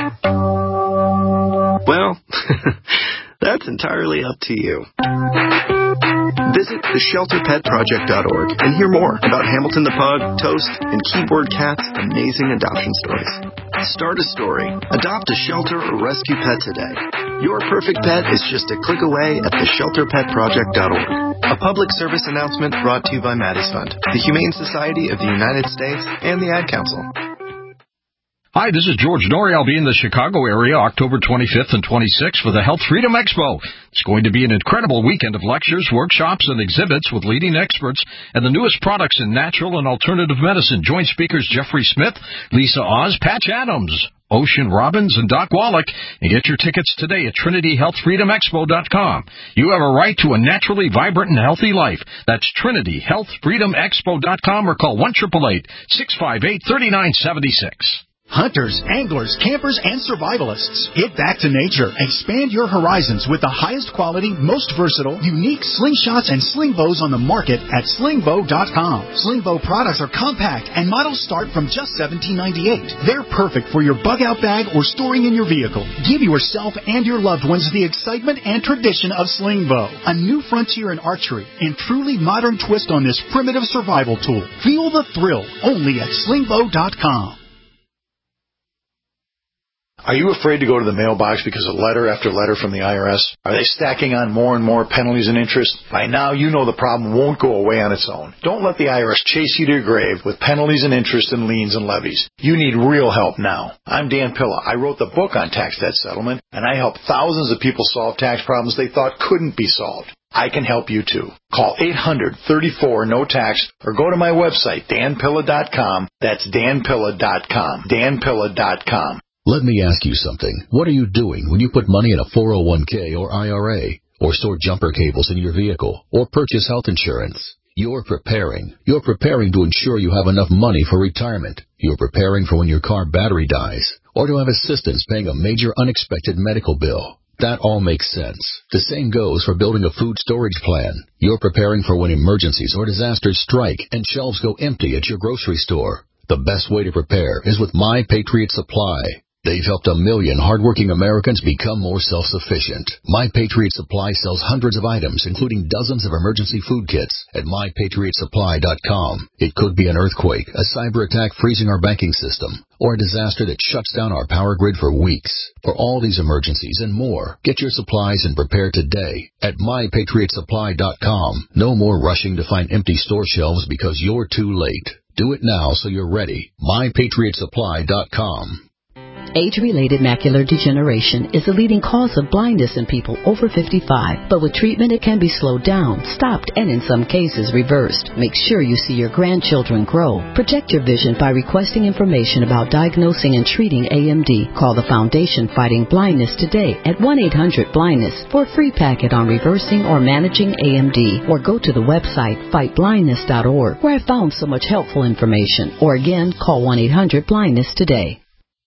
Well, that's entirely up to you. Visit the shelter pet project dot org and hear more about Hamilton the Pug, Toast, and Keyboard Cat's amazing adoption stories. Start a story. Adopt a shelter or rescue pet today. Your perfect pet is just a click away at the shelter pet project dot org. A public service announcement brought to you by Maddie's Fund, the Humane Society of the United States, and the Ad Council.
Hi, this is George Norrie. I'll be in the Chicago area October twenty-fifth and twenty-sixth for the Health Freedom Expo. It's going to be an incredible weekend of lectures, workshops, and exhibits with leading experts and the newest products in natural and alternative medicine. Join speakers Jeffrey Smith, Lisa Oz, Patch Adams, Ocean Robbins, and Doc Wallach, and get your tickets today at Trinity Health Freedom Expo dot com. You have a right to a naturally vibrant and healthy life. That's Trinity Health Freedom Expo dot com or call one eight eight eight, six five eight, three nine seven six.
Hunters, anglers, campers, and survivalists. Get back to nature. Expand your horizons with the highest quality, most versatile, unique slingshots and sling bows on the market at sling bow dot com. Sling bow products are compact and models start from just seventeen ninety-eight. They're perfect for your bug out bag or storing in your vehicle. Give yourself and your loved ones the excitement and tradition of sling bow. A new frontier in archery and truly modern twist on this primitive survival tool. Feel the thrill only at sling bow dot com.
Are you afraid to go to the mailbox because of letter after letter from the I R S? Are they stacking on more and more penalties and interest? By now, you know the problem won't go away on its own. Don't let the I R S chase you to your grave with penalties and interest and liens and levies. You need real help now. I'm Dan Pilla. I wrote the book on tax debt settlement, and I help thousands of people solve tax problems they thought couldn't be solved. I can help you too. Call eight hundred, thirty-four, no tax or go to my website, dan pilla dot com. That's dan pilla dot com. dan pilla dot com.
Let me ask you something. What are you doing when you put money in a four oh one k or I R A, or store jumper cables in your vehicle, or purchase health insurance? You're preparing. You're preparing to ensure you have enough money for retirement. You're preparing for when your car battery dies, or to have assistance paying a major unexpected medical bill. That all makes sense. The same goes for building a food storage plan. You're preparing for when emergencies or disasters strike and shelves go empty at your grocery store. The best way to prepare is with My Patriot Supply. They've helped a million hardworking Americans become more self-sufficient. My Patriot Supply sells hundreds of items, including dozens of emergency food kits, at my patriot supply dot com. It could be an earthquake, a cyber attack freezing our banking system, or a disaster that shuts down our power grid for weeks. For all these emergencies and more, get your supplies and prepare today at my patriot supply dot com. No more rushing to find empty store shelves because you're too late. Do it now so you're ready. my patriot supply dot com.
Age-related macular degeneration is the leading cause of blindness in people over fifty-five. But with treatment, it can be slowed down, stopped, and in some cases reversed. Make sure you see your grandchildren grow. Protect your vision by requesting information about diagnosing and treating A M D. Call the Foundation Fighting Blindness today at one eight hundred blindness for a free packet on reversing or managing A M D. Or go to the website fight blindness dot org, where I found so much helpful information. Or again, call one eight hundred blindness today.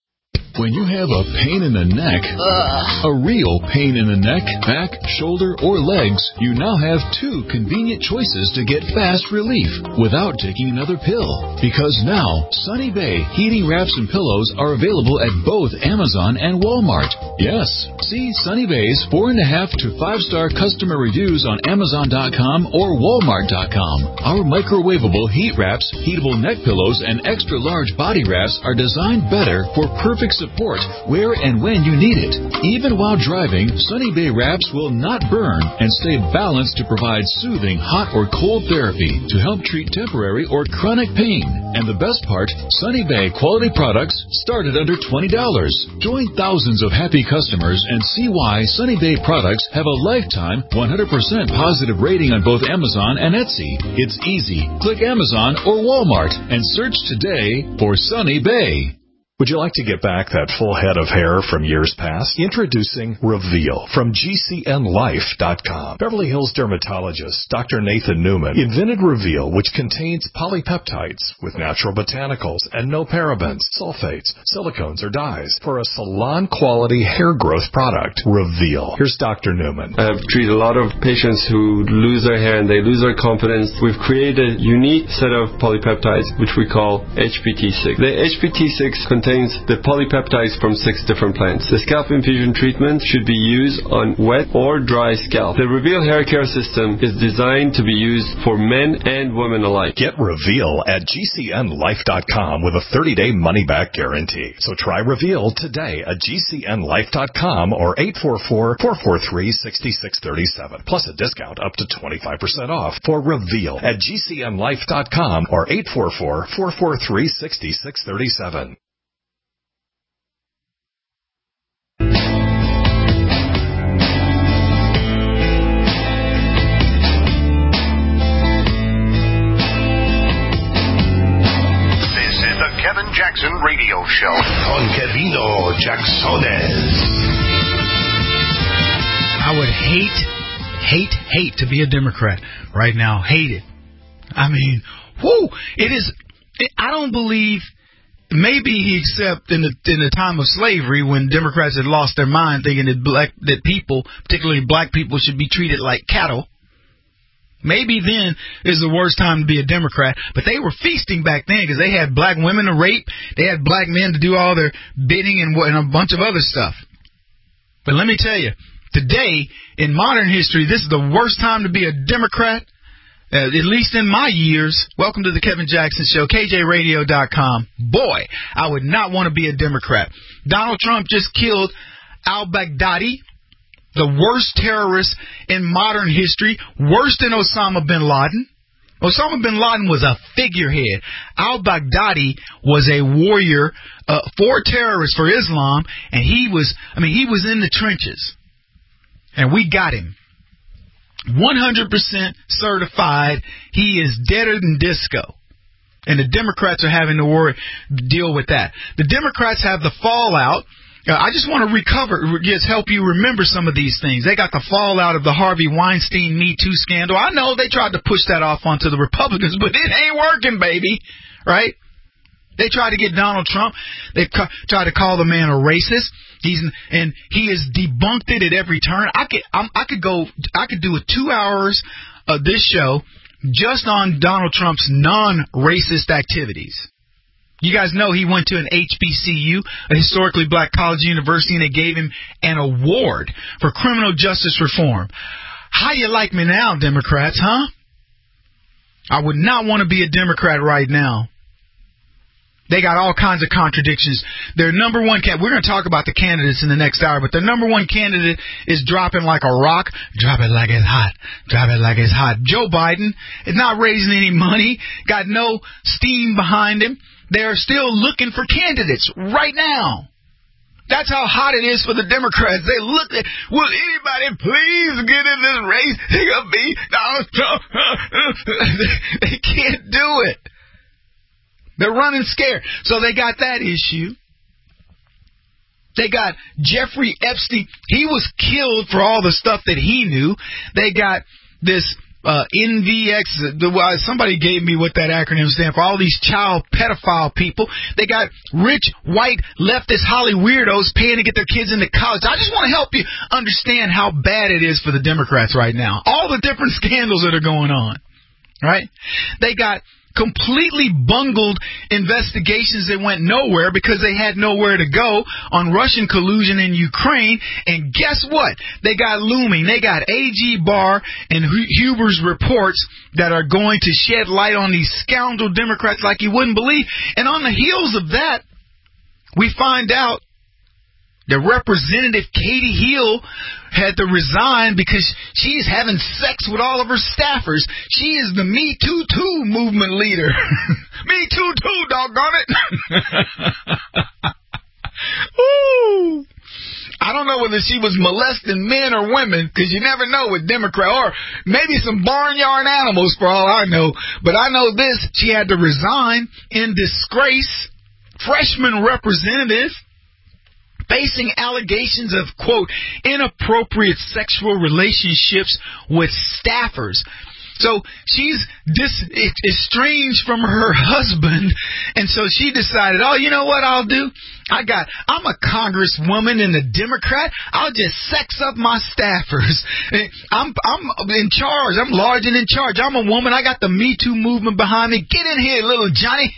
When you have a pain in the neck, Ugh. a real pain in the neck, back, shoulder, or legs, you now have two convenient choices to get fast relief without taking another pill. Because now, Sunny Bay heating wraps and pillows are available at both Amazon and Walmart. Yes, see Sunny Bay's four and a half to five star customer reviews on amazon dot com or walmart dot com. Our microwavable heat wraps, heatable neck pillows, and extra large body wraps are designed better for perfect support where and when you need it. Even while driving, Sunny Bay wraps will not burn and stay balanced to provide soothing hot or cold therapy to help treat temporary or chronic pain. And the best part, Sunny Bay quality products start at under twenty dollars. Join thousands of happy customers and see why Sunny Bay products have a lifetime one hundred percent positive rating on both Amazon and Etsy. It's easy. Click Amazon or Walmart and search today for Sunny Bay.
Would you like to get back that full head of hair from years past? Introducing Reveal from G C N life dot com. Beverly Hills dermatologist Doctor Nathan Newman invented Reveal, which contains polypeptides with natural botanicals and no parabens, sulfates, silicones, or dyes for a salon-quality hair growth product. Reveal. Here's Doctor Newman.
I've treated a lot of patients who lose their hair and they lose their confidence. We've created a unique set of polypeptides, which we call H P T six. The H P T six contains the polypeptides from six different plants. The scalp infusion treatment should be used on wet or dry scalp. The Reveal hair care system is designed to be used for men and women alike.
Get Reveal at G C N life dot com with a thirty day money-back guarantee. So try Reveal today at G C N life dot com or eight four four, four four three, six six three seven. Plus a discount up to twenty-five percent off for Reveal at G C N life dot com or eight four four, four four three, six six three seven.
Kevin Jackson Radio Show on Kevino Jacksones.
I would hate, hate, hate to be a Democrat right now. Hate it. I mean, whoo, it is. It, I don't believe. Maybe except in the in the time of slavery, when Democrats had lost their mind, thinking that black that people, particularly black people, should be treated like cattle. Maybe then is the worst time to be a Democrat. But they were feasting back then because they had black women to rape. They had black men to do all their bidding and, and a bunch of other stuff. But let me tell you, today, in modern history, this is the worst time to be a Democrat Uh, at least in my years. Welcome to the Kevin Jackson Show, K J radio dot com. Boy, I would not want to be a Democrat. Donald Trump just killed al-Baghdadi, the worst terrorist in modern history, worse than Osama bin Laden. Osama bin Laden was a figurehead. Al-Baghdadi was a warrior uh, for terrorists, for Islam, and he was, I mean, he was in the trenches. And we got him. one hundred percent certified. He is deader than disco. And the Democrats are having to worry, deal with that. The Democrats have the fallout. Uh, I just want to recover, just help you remember some of these things. They got the fallout of the Harvey Weinstein Me Too scandal. I know they tried to push that off onto the Republicans, but it ain't working, baby. Right? They tried to get Donald Trump. They ca- tried to call the man a racist. He's and he has debunked it at every turn. I could I'm, I could go I could do a two hours of this show just on Donald Trump's non-racist activities. You guys know he went to an H B C U, a historically black college university, and they gave him an award for criminal justice reform. How you like me now, Democrats, huh? I would not want to be a Democrat right now. They got all kinds of contradictions. Their number one candidate, we're going to talk about the candidates in the next hour, but their number one candidate is dropping like a rock. Drop it like it's hot. Drop it like it's hot. Joe Biden is not raising any money, got no steam behind him. They're still looking for candidates right now. That's how hot it is for the Democrats. They look at, will anybody please get in this race? They gonna be Donald Trump. They can't do it. They're running scared. So they got that issue. They got Jeffrey Epstein. He was killed for all the stuff that he knew. They got this uh, N V X. The, uh, somebody gave me what that acronym stands for. All these child pedophile people. They got rich, white, leftist, Holly weirdos paying to get their kids into college. I just want to help you understand how bad it is for the Democrats right now. All the different scandals that are going on. Right? They got completely bungled investigations that went nowhere because they had nowhere to go on Russian collusion in Ukraine. And guess what? They got looming. They got A G Barr and Huber's reports that are going to shed light on these scoundrel Democrats like you wouldn't believe. And on the heels of that, we find out that Representative Katie Hill had to resign because she is having sex with all of her staffers. She is the Me Too Too movement leader. Me Too Too, doggone it. Ooh. I don't know whether she was molesting men or women, because you never know with Democrat, or maybe some barnyard animals for all I know. But I know this, she had to resign in disgrace. Freshman representative, facing allegations of, quote, inappropriate sexual relationships with staffers. So she's dis- estranged from her husband, and so she decided, oh, you know what I'll do? I got, I'm a congresswoman and a Democrat. I'll just sex up my staffers. I'm, I'm in charge. I'm large and in charge. I'm a woman. I got the Me Too movement behind me. Get in here, little Johnny.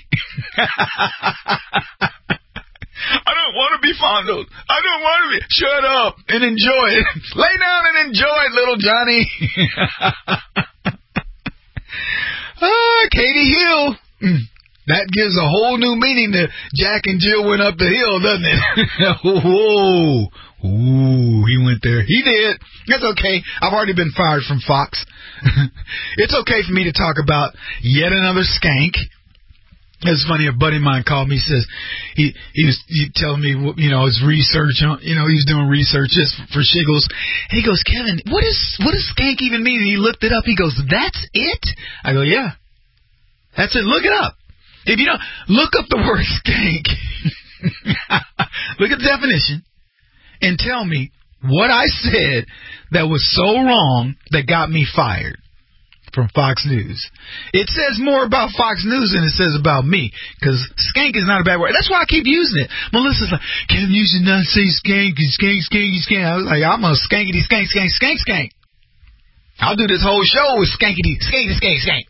I don't want to be fondled. I don't want to be. Shut up and enjoy it. Lay down and enjoy it, little Johnny. Ah, Katie Hill. That gives a whole new meaning to Jack and Jill went up the hill, doesn't it? Whoa. Ooh, he went there. He did. That's okay. I've already been fired from Fox. It's okay for me to talk about yet another skank. It's funny, a buddy of mine called me, says, he, he was he telling me, you know, his research, you know, he was doing research just for shiggles. And he goes, Kevin, what is, what does skank even mean? And he looked it up. He goes, that's it? I go, yeah. That's it. Look it up. If you don't, look up the word skank. Look at the definition and tell me what I said that was so wrong that got me fired from Fox News. It says more about Fox News than it says about me, because skank is not a bad word. That's why I keep using it. Melissa's like, Kevin, you should not say skank, skank, skank, skank. I was like, I'm a skankity, skank, skank, skank, skank. I'll do this whole show with skankity, skankity, skank, skank.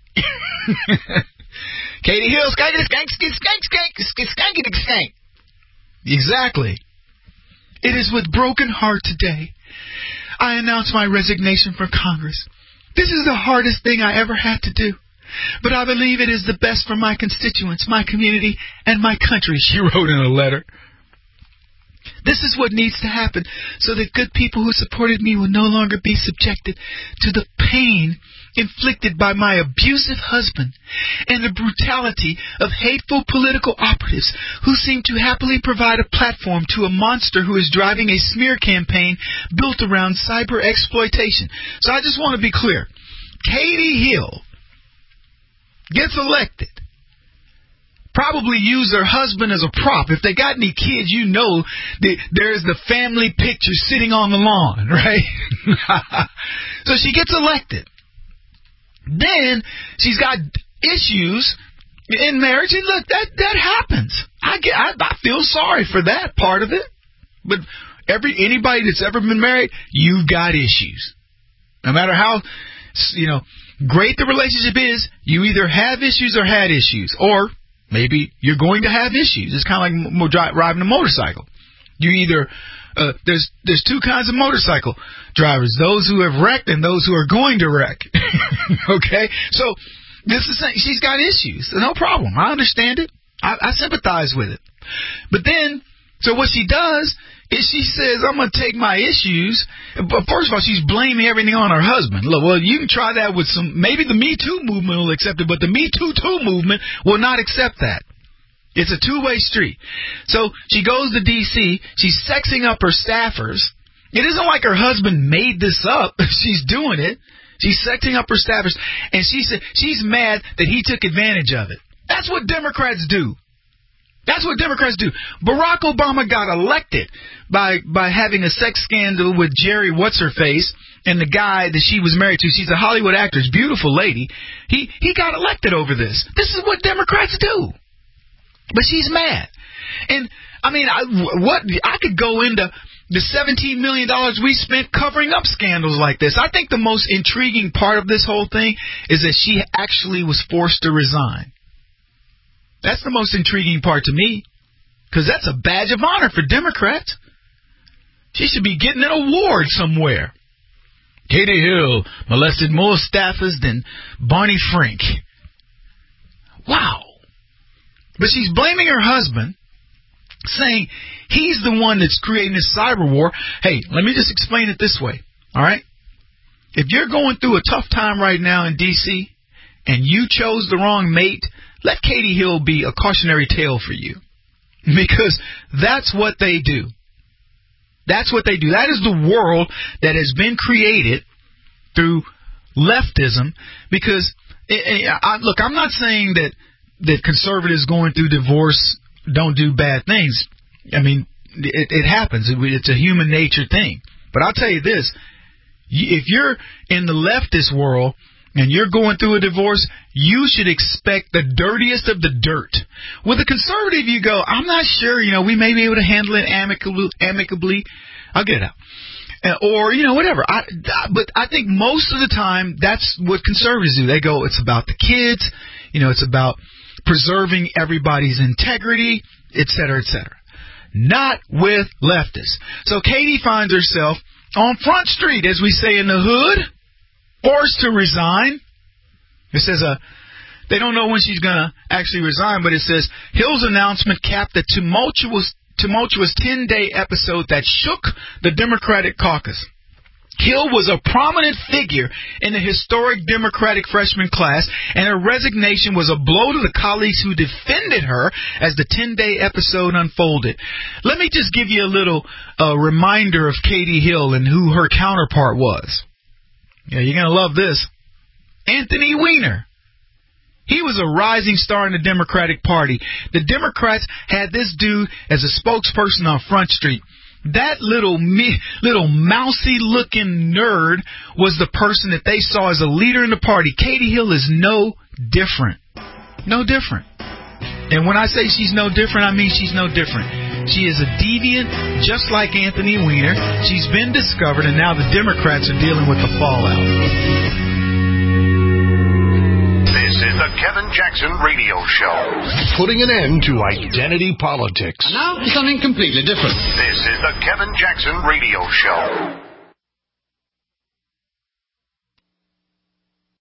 Katie Hill, skankity, skank, skank, skank, skank, skankity, skank. Exactly. It is with broken heart today I announce my resignation from Congress. This is the hardest thing I ever had to do. But I believe it is the best for my constituents, my community, and my country, she wrote in a letter. This is what needs to happen so that good people who supported me will no longer be subjected to the pain inflicted by my abusive husband and the brutality of hateful political operatives who seem to happily provide a platform to a monster who is driving a smear campaign built around cyber exploitation. So I just want to be clear. Katie Hill gets elected. Probably use her husband as a prop. If they got any kids, you know that there's the family picture sitting on the lawn, right? So she gets elected. Then she's got issues in marriage, and look, that that happens. I get, I, I feel sorry for that part of it. But every anybody that's ever been married, you've got issues. No matter how, you know, great the relationship is, you either have issues or had issues, or maybe you're going to have issues. It's kind of like mo- driving a motorcycle. You either uh, there's there's two kinds of motorcycle drivers: those who have wrecked and those who are going to wreck. Okay, so this is she's got issues. No problem. I understand it. I, I sympathize with it. But then, so what she does is she says, I'm going to take my issues. But first of all, she's blaming everything on her husband. Look, well, you can try that with some, maybe the Me Too movement will accept it, but the Me Too Too movement will not accept that. It's a two-way street. So she goes to D C. She's sexing up her staffers. It isn't like her husband made this up. She's doing it. She's sexing up her staffers. And she said she's mad that he took advantage of it. That's what Democrats do. That's what Democrats do. Barack Obama got elected by by having a sex scandal with Jerry What's-Her-Face and the guy that she was married to. She's a Hollywood actress, beautiful lady. He he got elected over this. This is what Democrats do. But she's mad. And, I mean, I, what I could go into the seventeen million dollars we spent covering up scandals like this. I think the most intriguing part of this whole thing is that she actually was forced to resign. That's the most intriguing part to me, because that's a badge of honor for Democrats. She should be getting an award somewhere. Katie Hill molested more staffers than Barney Frank. Wow. But she's blaming her husband, saying he's the one that's creating this cyber war. Hey, let me just explain it this way, all right? If you're going through a tough time right now in D C and you chose the wrong mate, let Katie Hill be a cautionary tale for you, because that's what they do. That's what they do. That is the world that has been created through leftism. Because, it, it, I, look, I'm not saying that, that conservatives going through divorce don't do bad things. I mean, it, it happens. It, it's a human nature thing. But I'll tell you this. If you're in the leftist world and you're going through a divorce, you should expect the dirtiest of the dirt. With a conservative, you go, I'm not sure, you know, we may be able to handle it amicably. amicably. I'll get it out. Uh, or, you know, whatever. I, but I think most of the time, that's what conservatives do. They go, it's about the kids, you know, it's about preserving everybody's integrity, et cetera, et cetera. Not with leftists. So Katie finds herself on Front Street, as we say in the hood, forced to resign. It says uh, they don't know when she's going to actually resign, but it says Hill's announcement capped the tumultuous tumultuous ten-day episode that shook the Democratic caucus. Hill was a prominent figure in the historic Democratic freshman class, and her resignation was a blow to the colleagues who defended her as the ten-day episode unfolded. Let me just give you a little uh, reminder of Katie Hill and who her counterpart was. Yeah, you're going to love this. Anthony Weiner. He was a rising star in the Democratic Party. The Democrats had this dude as a spokesperson on Front Street. That little me, little mousy-looking nerd was the person that they saw as a leader in the party. Katie Hill is no different. No different. And when I say she's no different, I mean she's no different. She is a deviant, just like Anthony Weiner. She's been discovered, and now the Democrats are dealing with the fallout.
This is the Kevin Jackson Radio Show.
Putting an end to identity politics.
And now, something completely different. This is the Kevin Jackson Radio Show.